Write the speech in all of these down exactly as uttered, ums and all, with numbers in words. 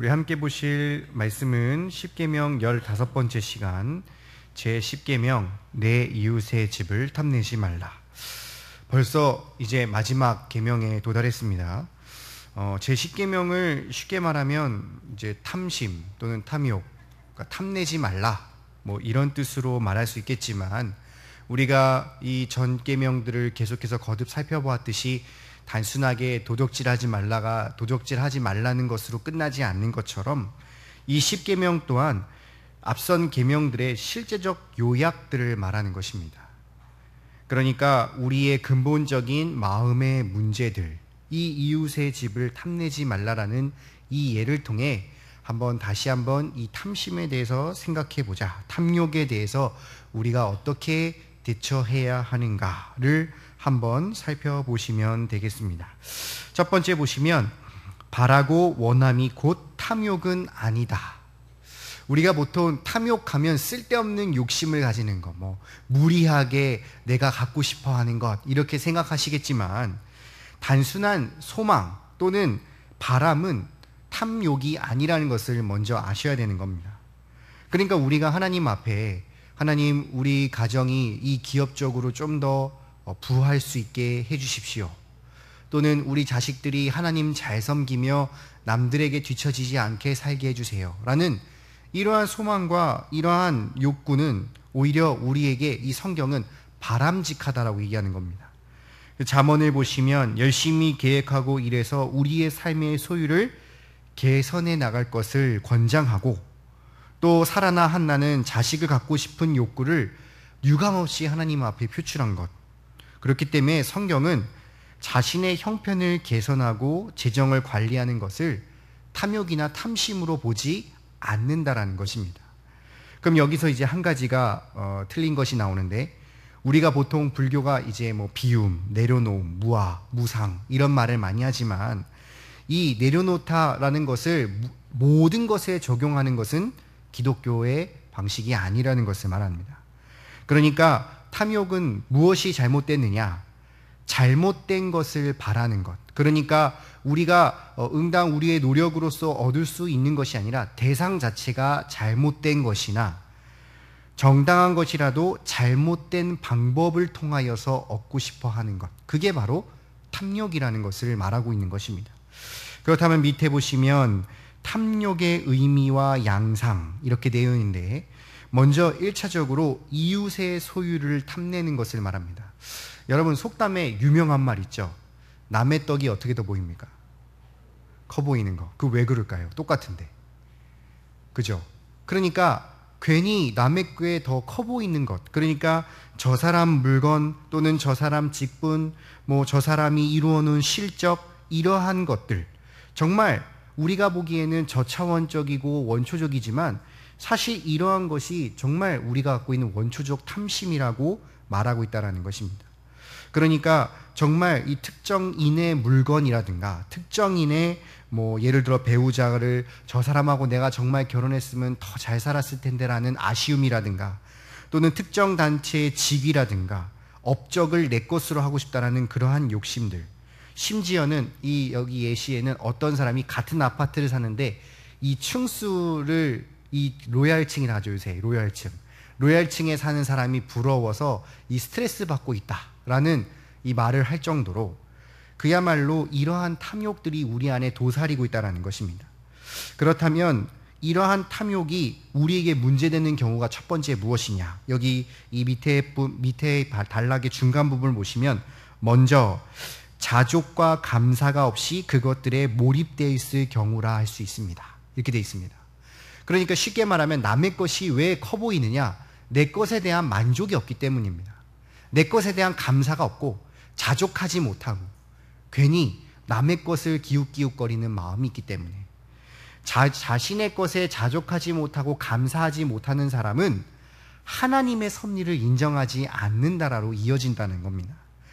우리 함께 보실 말씀은 십계명 열다섯 번째 시간 제십 계명 내 이웃의 집을 탐내지 말라. 벌써 이제 마지막 계명에 도달했습니다. 어, 제십 계명을 쉽게 말하면 이제 탐심 또는 탐욕, 그러니까 탐내지 말라 뭐 이런 뜻으로 말할 수 있겠지만, 우리가 이 전 계명들을 계속해서 거듭 살펴보았듯이 단순하게 도적질하지 말라가 도적질하지 말라는 것으로 끝나지 않는 것처럼 이 십 계명 또한 앞선 계명들의 실제적 요약들을 말하는 것입니다. 그러니까 우리의 근본적인 마음의 문제들, 이 이웃의 집을 탐내지 말라라는 이 예를 통해 한번 다시 한번 이 탐심에 대해서 생각해 보자. 탐욕에 대해서 우리가 어떻게 대처해야 하는가를 한번 살펴보시면 되겠습니다. 첫 번째 보시면 바라고 원함이 곧 탐욕은 아니다. 우리가 보통 탐욕하면 쓸데없는 욕심을 가지는 것, 뭐 무리하게 내가 갖고 싶어 하는 것 이렇게 생각하시겠지만, 단순한 소망 또는 바람은 탐욕이 아니라는 것을 먼저 아셔야 되는 겁니다. 그러니까 우리가 하나님 앞에, 하나님 우리 가정이 이 기업적으로 좀 더 부할 수 있게 해주십시오, 또는 우리 자식들이 하나님 잘 섬기며 남들에게 뒤처지지 않게 살게 해주세요 라는 이러한 소망과 이러한 욕구는 오히려 우리에게 이 성경은 바람직하다라고 얘기하는 겁니다. 잠언을 보시면 열심히 계획하고 일해서 우리의 삶의 소유를 개선해 나갈 것을 권장하고, 또 사라나 한나는 자식을 갖고 싶은 욕구를 유감없이 하나님 앞에 표출한 것. 그렇기 때문에 성경은 자신의 형편을 개선하고 재정을 관리하는 것을 탐욕이나 탐심으로 보지 않는다라는 것입니다. 그럼 여기서 이제 한 가지가 어, 틀린 것이 나오는데, 우리가 보통 불교가 이제 뭐 비움, 내려놓음, 무아, 무상 이런 말을 많이 하지만, 이 내려놓다라는 것을 모든 것에 적용하는 것은 기독교의 방식이 아니라는 것을 말합니다. 그러니까 탐욕은 무엇이 잘못됐느냐? 잘못된 것을 바라는 것. 그러니까 우리가 응당 우리의 노력으로서 얻을 수 있는 것이 아니라 대상 자체가 잘못된 것이나 정당한 것이라도 잘못된 방법을 통하여서 얻고 싶어 하는 것. 그게 바로 탐욕이라는 것을 말하고 있는 것입니다. 그렇다면 밑에 보시면 탐욕의 의미와 양상 이렇게 되어 있는데, 먼저 일 차적으로 이웃의 소유를 탐내는 것을 말합니다. 여러분, 속담에 유명한 말 있죠. 남의 떡이 어떻게 더 보입니까? 커 보이는 거. 그 왜 그럴까요? 똑같은데. 그죠? 그러니까 괜히 남의 게 더 커 보이는 것. 그러니까 저 사람 물건 또는 저 사람 직분, 뭐 저 사람이 이루어놓은 실적, 이러한 것들. 정말 우리가 보기에는 저차원적이고 원초적이지만 사실 이러한 것이 정말 우리가 갖고 있는 원초적 탐심이라고 말하고 있다는 것입니다. 그러니까 정말 이 특정인의 물건이라든가 특정인의 뭐 예를 들어 배우자를 저 사람하고 내가 정말 결혼했으면 더 잘 살았을 텐데라는 아쉬움이라든가, 또는 특정 단체의 직위라든가 업적을 내 것으로 하고 싶다라는 그러한 욕심들, 심지어는 이 여기 예시에는 어떤 사람이 같은 아파트를 사는데 이 층수를 이 로얄층이라 하죠. 요새 로얄층 로얄층에 사는 사람이 부러워서 이 스트레스 받고 있다라는 이 말을 할 정도로 그야말로 이러한 탐욕들이 우리 안에 도사리고 있다는 것입니다. 그렇다면 이러한 탐욕이 우리에게 문제되는 경우가 첫 번째 무엇이냐? 여기 이 밑에 밑에 단락의 중간 부분을 보시면 먼저 자족과 감사가 없이 그것들에 몰입되어 있을 경우라 할 수 있습니다. 이렇게 되어 있습니다. 그러니까 쉽게 말하면 남의 것이 왜 커 보이느냐? 내 것에 대한 만족이 없기 때문입니다. 내 것에 대한 감사가 없고 자족하지 못하고 괜히 남의 것을 기웃기웃거리는 마음이 있기 때문에, 자, 자신의 것에 자족하지 못하고 감사하지 못하는 사람은 하나님의 섭리를 인정하지 않는다라로 이어진다는 겁니다.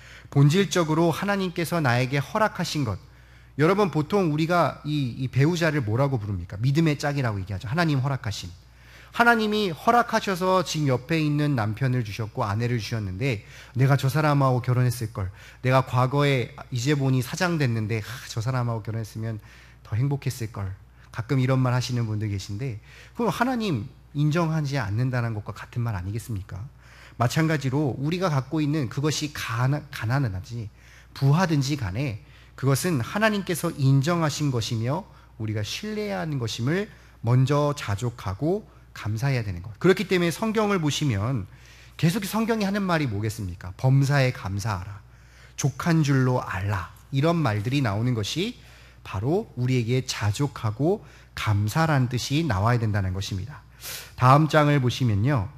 본질적으로 하나님께서 나에게 허락하신 것, 여러분 보통 우리가 이, 이 배우자를 뭐라고 부릅니까? 믿음의 짝이라고 얘기하죠. 하나님 허락하신. 하나님이 허락하셔서 지금 옆에 있는 남편을 주셨고 아내를 주셨는데, 내가 저 사람하고 결혼했을 걸, 내가 과거에 이제 보니 사장 됐는데 아, 저 사람하고 결혼했으면 더 행복했을 걸, 가끔 이런 말 하시는 분들 계신데 그럼 하나님 인정하지 않는다는 것과 같은 말 아니겠습니까? 마찬가지로 우리가 갖고 있는 그것이 가난, 가난하든지 부하든지 간에 그것은 하나님께서 인정하신 것이며 우리가 신뢰해야 하는 것임을 먼저 자족하고 감사해야 되는 것. 그렇기 때문에 성경을 보시면 계속 성경이 하는 말이 뭐겠습니까? 범사에 감사하라, 족한 줄로 알라, 이런 말들이 나오는 것이 바로 우리에게 자족하고 감사라는 뜻이 나와야 된다는 것입니다. 다음 장을 보시면요,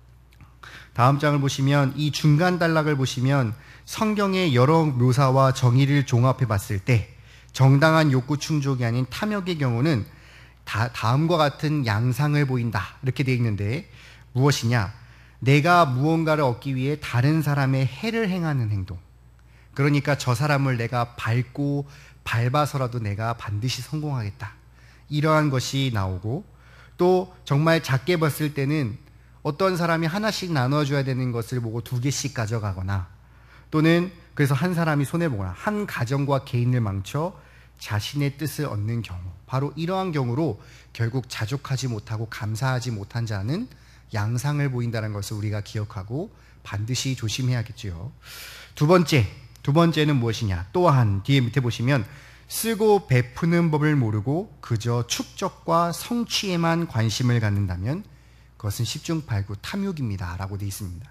다음 장을 보시면 이 중간 단락을 보시면 성경의 여러 묘사와 정의를 종합해 봤을 때 정당한 욕구 충족이 아닌 탐욕의 경우는 다, 다음과 같은 양상을 보인다, 이렇게 되어 있는데 무엇이냐? 내가 무언가를 얻기 위해 다른 사람의 해를 행하는 행동, 그러니까 저 사람을 내가 밟고 밟아서라도 내가 반드시 성공하겠다, 이러한 것이 나오고, 또 정말 작게 봤을 때는 어떤 사람이 하나씩 나눠줘야 되는 것을 보고 두 개씩 가져가거나, 또는 그래서 한 사람이 손해보거나 한 가정과 개인을 망쳐 자신의 뜻을 얻는 경우, 바로 이러한 경우로 결국 자족하지 못하고 감사하지 못한 자는 양상을 보인다는 것을 우리가 기억하고 반드시 조심해야겠지요. 두 번째, 두 번째는 무엇이냐? 또한 뒤에 밑에 보시면 쓰고 베푸는 법을 모르고 그저 축적과 성취에만 관심을 갖는다면 그것은 십중팔구 탐욕입니다 라고 되어 있습니다.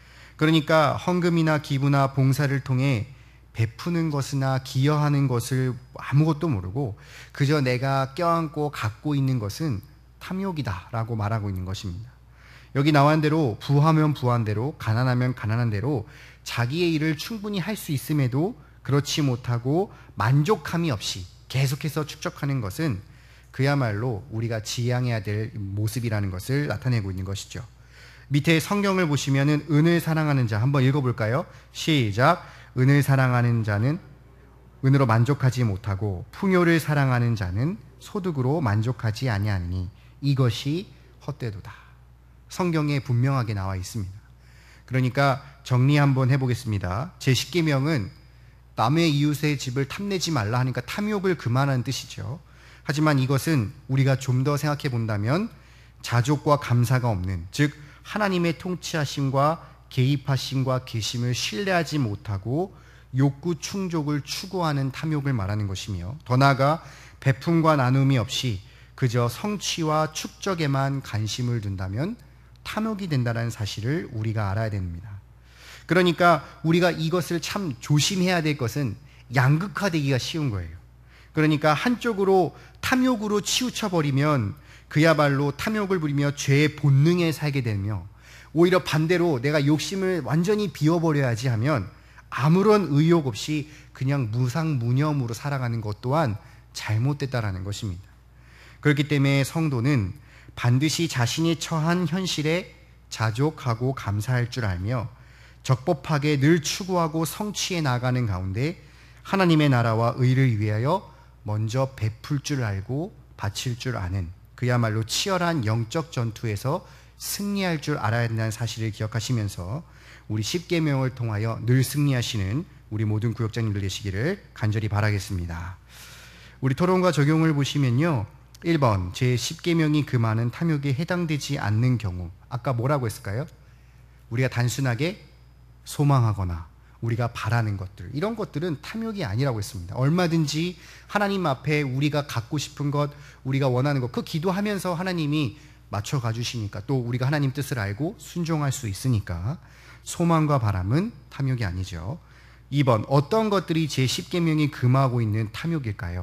그러니까 헌금이나 기부나 봉사를 통해 베푸는 것이나 기여하는 것을 아무것도 모르고 그저 내가 껴안고 갖고 있는 것은 탐욕이다 라고 말하고 있는 것입니다. 여기 나온 대로 부하면 부한 대로, 가난하면 가난한 대로 자기의 일을 충분히 할 수 있음에도 그렇지 못하고 만족함이 없이 계속해서 축적하는 것은 그야말로 우리가 지양해야 될 모습이라는 것을 나타내고 있는 것이죠. 밑에 성경을 보시면은 은을 사랑하는 자 한번 읽어볼까요? 시작. 은을 사랑하는 자는 은으로 만족하지 못하고 풍요를 사랑하는 자는 소득으로 만족하지 아니하니 이것이 헛되도다. 성경에 분명하게 나와 있습니다. 그러니까 정리 한번 해보겠습니다. 제십 계명은 남의 이웃의 집을 탐내지 말라 하니까 탐욕을 그만하는 뜻이죠. 하지만 이것은 우리가 좀 더 생각해 본다면 자족과 감사가 없는, 즉 하나님의 통치하심과 개입하심과 계심을 신뢰하지 못하고 욕구 충족을 추구하는 탐욕을 말하는 것이며, 더 나아가 베품과 나눔이 없이 그저 성취와 축적에만 관심을 둔다면 탐욕이 된다는 사실을 우리가 알아야 됩니다. 그러니까 우리가 이것을 참 조심해야 될 것은 양극화되기가 쉬운 거예요. 그러니까 한쪽으로 탐욕으로 치우쳐버리면 그야말로 탐욕을 부리며 죄의 본능에 살게 되며, 오히려 반대로 내가 욕심을 완전히 비워버려야지 하면 아무런 의욕 없이 그냥 무상무념으로 살아가는 것 또한 잘못됐다라는 것입니다. 그렇기 때문에 성도는 반드시 자신이 처한 현실에 자족하고 감사할 줄 알며 적법하게 늘 추구하고 성취해 나가는 가운데 하나님의 나라와 의를 위하여 먼저 베풀 줄 알고 바칠 줄 아는, 그야말로 치열한 영적 전투에서 승리할 줄 알아야 된다는 사실을 기억하시면서 우리 십계명을 통하여 늘 승리하시는 우리 모든 구역장님들 되시기를 간절히 바라겠습니다. 우리 토론과 적용을 보시면요, 일 번 제십계명이 금하는 탐욕에 해당되지 않는 경우, 아까 뭐라고 했을까요? 우리가 단순하게 소망하거나 우리가 바라는 것들, 이런 것들은 탐욕이 아니라고 했습니다. 얼마든지 하나님 앞에 우리가 갖고 싶은 것, 우리가 원하는 것, 그 기도하면서 하나님이 맞춰가 주시니까, 또 우리가 하나님 뜻을 알고 순종할 수 있으니까 소망과 바람은 탐욕이 아니죠. 이 번 어떤 것들이 제십계명이 금하고 있는 탐욕일까요?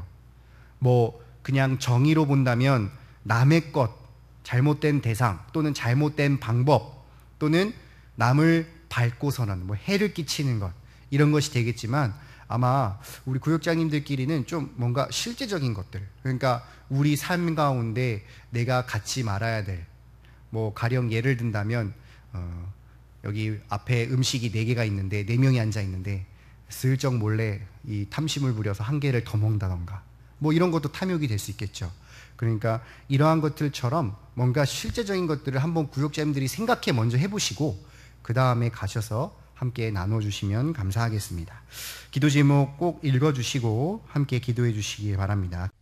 뭐 그냥 정의로 본다면 남의 것, 잘못된 대상 또는 잘못된 방법, 또는 남을 밟고서는 뭐 해를 끼치는 것, 이런 것이 되겠지만 아마 우리 구역장님들끼리는 좀 뭔가 실제적인 것들, 그러니까 우리 삶 가운데 내가 갖지 말아야 될, 뭐 가령 예를 든다면 어, 여기 앞에 음식이 네 개가 있는데 네 명이 앉아 있는데 슬쩍 몰래 이 탐심을 부려서 한 개를 더 먹는다던가, 뭐 이런 것도 탐욕이 될 수 있겠죠. 그러니까 이러한 것들처럼 뭔가 실제적인 것들을 한번 구역자님들이 생각해 먼저 해보시고 그 다음에 가셔서 함께 나눠주시면 감사하겠습니다. 기도 제목 꼭 읽어주시고 함께 기도해 주시기 바랍니다.